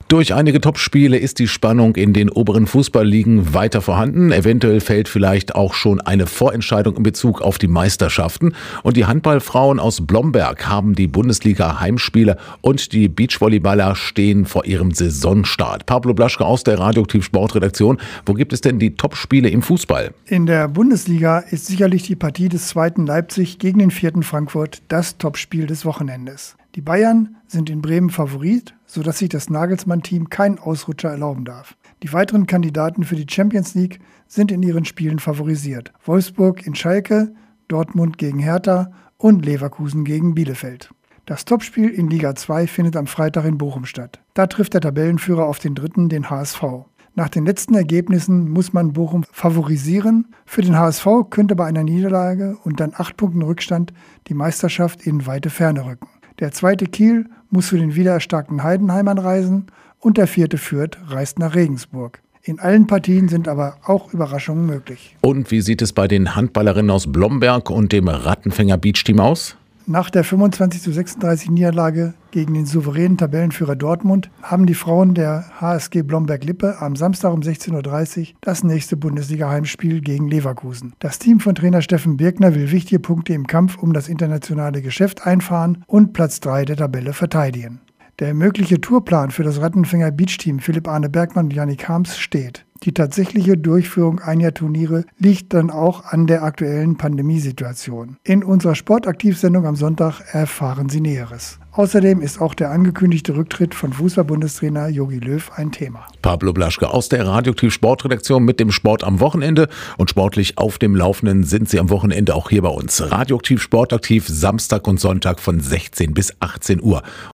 Durch einige Topspiele ist die Spannung in den oberen Fußballligen weiter vorhanden. Eventuell fällt vielleicht auch schon eine Vorentscheidung in Bezug auf die Meisterschaften. Und die Handballfrauen aus Blomberg haben die Bundesliga-Heimspiele und die Beachvolleyballer stehen vor ihrem Saisonstart. Pablo Blaschke aus der Radioaktiv Sportredaktion. Wo gibt es denn die Topspiele im Fußball? In der Bundesliga ist sicherlich die Partie des 2. Leipzig gegen den 4. Frankfurt das Topspiel des Wochenendes. Die Bayern sind in Bremen Favorit, sodass sich das Nagelsmann-Team keinen Ausrutscher erlauben darf. Die weiteren Kandidaten für die Champions League sind in ihren Spielen favorisiert. Wolfsburg in Schalke, Dortmund gegen Hertha und Leverkusen gegen Bielefeld. Das Topspiel in Liga 2 findet am Freitag in Bochum statt. Da trifft der Tabellenführer auf den Dritten, den HSV. Nach den letzten Ergebnissen muss man Bochum favorisieren. Für den HSV könnte bei einer Niederlage und dann 8 Punkten Rückstand die Meisterschaft in weite Ferne rücken. Der 2. Kiel muss zu den wiedererstarkten Heidenheimern reisen und der 4. Fürth reist nach Regensburg. In allen Partien sind aber auch Überraschungen möglich. Und wie sieht es bei den Handballerinnen aus Blomberg und dem Rattenfänger Beach-Team aus? Nach der 25:36 Niederlage gegen den souveränen Tabellenführer Dortmund haben die Frauen der HSG Blomberg-Lippe am Samstag um 16:30 Uhr das nächste Bundesliga-Heimspiel gegen Leverkusen. Das Team von Trainer Steffen Birkner will wichtige Punkte im Kampf um das internationale Geschäft einfahren und Platz 3 der Tabelle verteidigen. Der mögliche Tourplan für das Rattenfänger Beach-Team Philipp Arne Bergmann und Jannik Harms steht. Die tatsächliche Durchführung einiger Turniere liegt dann auch an der aktuellen Pandemiesituation. In unserer Sportaktivsendung am Sonntag erfahren Sie Näheres. Außerdem ist auch der angekündigte Rücktritt von Fußball-Bundestrainer Jogi Löw ein Thema. Pablo Blaschke aus der Radioaktiv Sportredaktion mit dem Sport am Wochenende. Und sportlich auf dem Laufenden sind Sie am Wochenende auch hier bei uns. Radioaktiv Sportaktiv Samstag und Sonntag von 16 bis 18 Uhr.